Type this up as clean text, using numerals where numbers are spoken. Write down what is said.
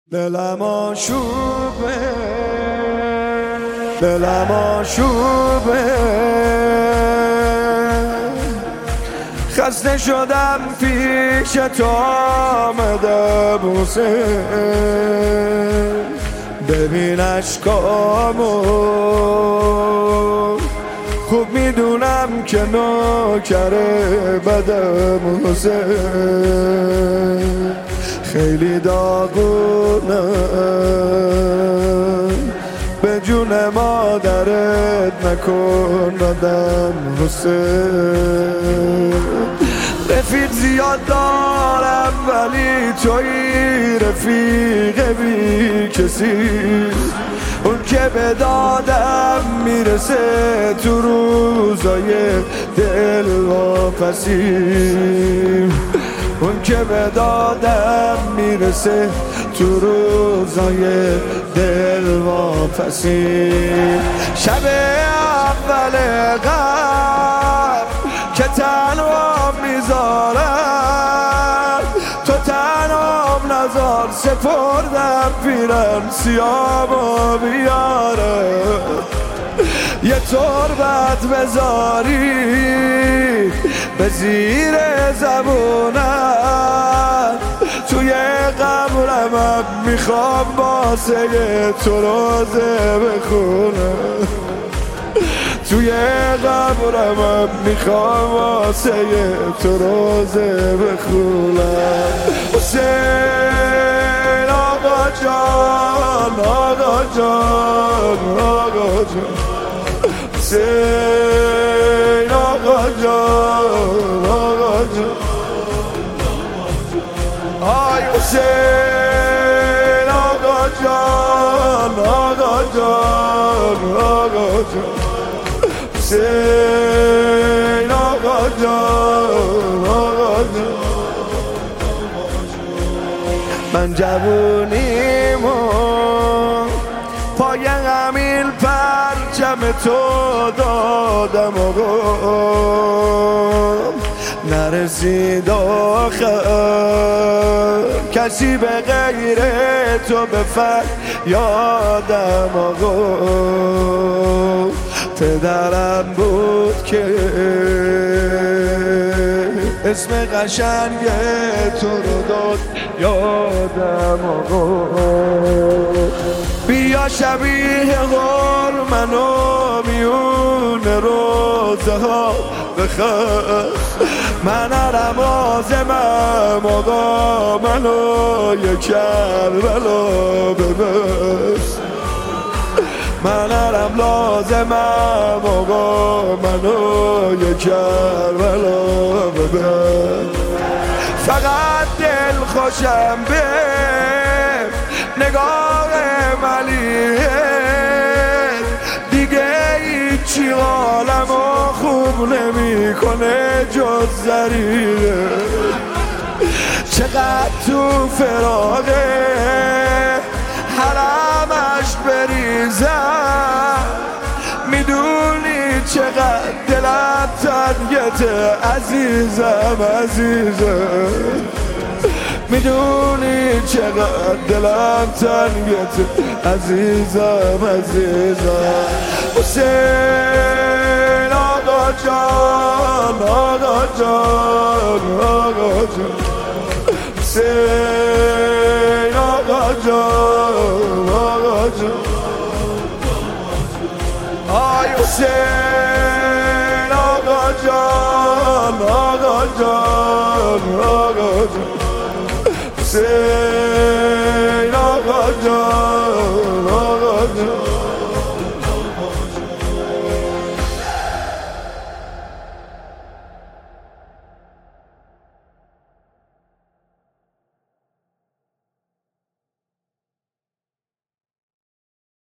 دلم آشوبه، دلم آشوبه، خسته شدم پیش تو آمدم حسین، ببین اشکامو، خوب میدونم که نوکر بدم حسین، خیلی داغونم، به جون مادرت نکن ردم حسین. رفیق زیاد دارم ولی توی رفیق بی کسی، اون که به دادم میرسه تو روزای دلواپسی، اون که به دادم میرسه تو روزای دلواپسی. شب اول غم که تنها میذارم، تو تنها نزار، سپردم پیرم سیامو بیارم، یه تربت بذاری به زیر زبونم، توی قبرم میخوام واسه تو روزه بخونم، توی قبرم میخوام واسه تو روزه بخونم. حسین آقا جان، آقا جان، آقا جان، حسین آقا جان، آقا جان، آی حسین آقا جان، آقا جان، آقا جان، حسین آقا جان، آقا جان. من جوونیمو پای همین پرچم تو دادم آقا، نرسید آخر کسی به غیر تو به فریادم آقا. پدرم بود که اسم قشنگ تو رو داد یادم آقا. بیا شبیه غار منو میون روزه ها بخواه، من هرم آزمم آقا، منو یک کربلا ببست، من هرم لازمم آقا، منو یک کربلا ببست. فقط دل خوشم به نگاه ملیحه، دیگه هیچی حالمو خوب نمیکنه جز ضریحه. چقدر تو فراغه حرمش بریزم، میدونی چقدر دلم تنگته عزیزم، عزیزم، میدونی چقدر دلم تنگته عزیزم، عزیزم. حسین آقا جان، آقا جان، آقا جان، حسین آقا جان، آقا جان، آی حسین آقا جان، آقا جان، آقا جان، حسین آقا جان.